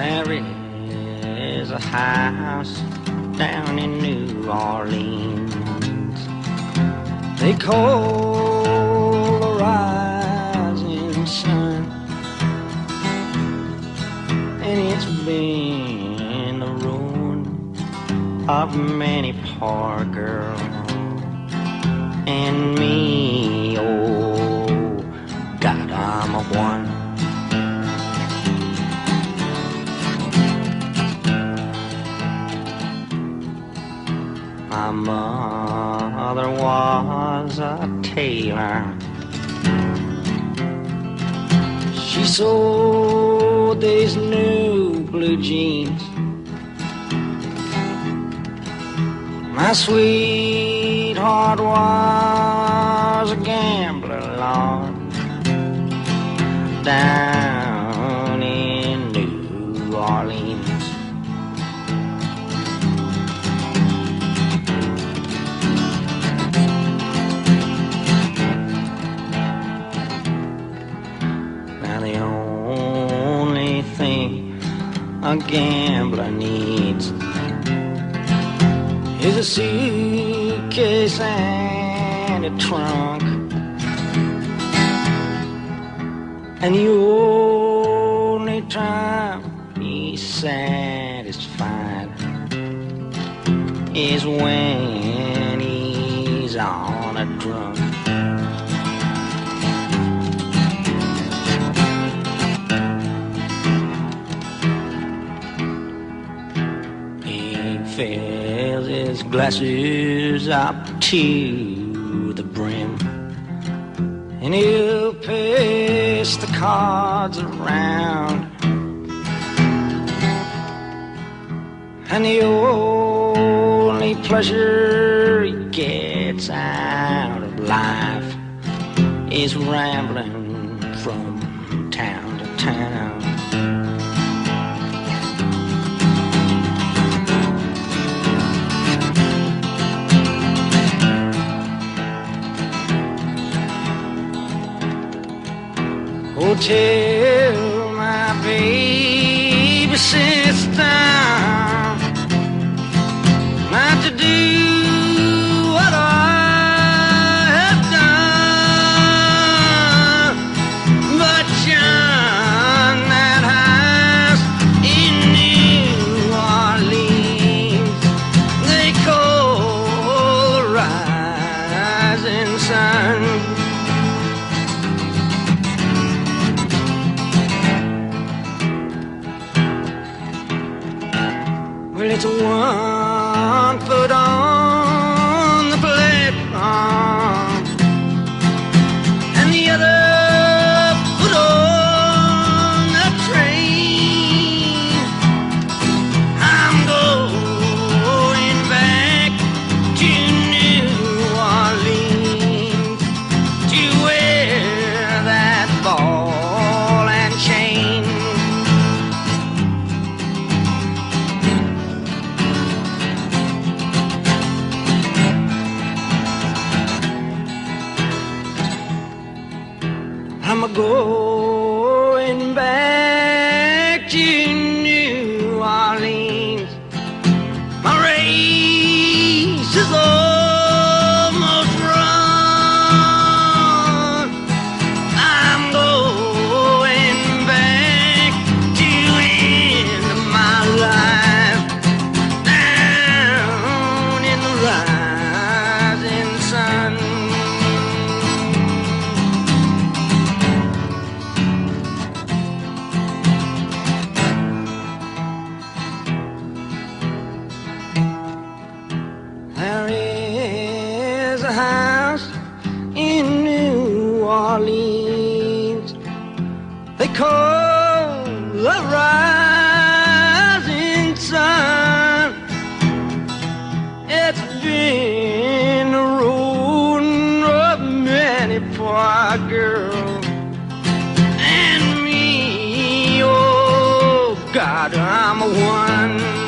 There is a house down in New Orleans they call the rising sun, and it's been the ruin of many poor girls and me. Oh God, I'm a one. My mother was a tailor. She sewed these new blue jeans. My sweetheart was a gambler, Lord, down in New Orleans. A gambler needs is a suitcase and a trunk, and the only time he's satisfied is when he's on a drunk. Fills his glasses up to the brim, and he'll pass the cards around, and the only pleasure he gets out of life is rambling from town to town. Oh, tell my baby sister not to do what I have done, but shun that house in New Orleans they call the rising sun. Well, it's 1 foot on the platform and the other foot on the train. I'm going back to New Orleans to wear that ball and chain. I'm going back to New Orleans. My race is almost run. I'm going back to end my life down in the rising sun. There is a house in New Orleans they call the rising sun. It's been the ruin of many poor girls and me. Oh God, I'm a one.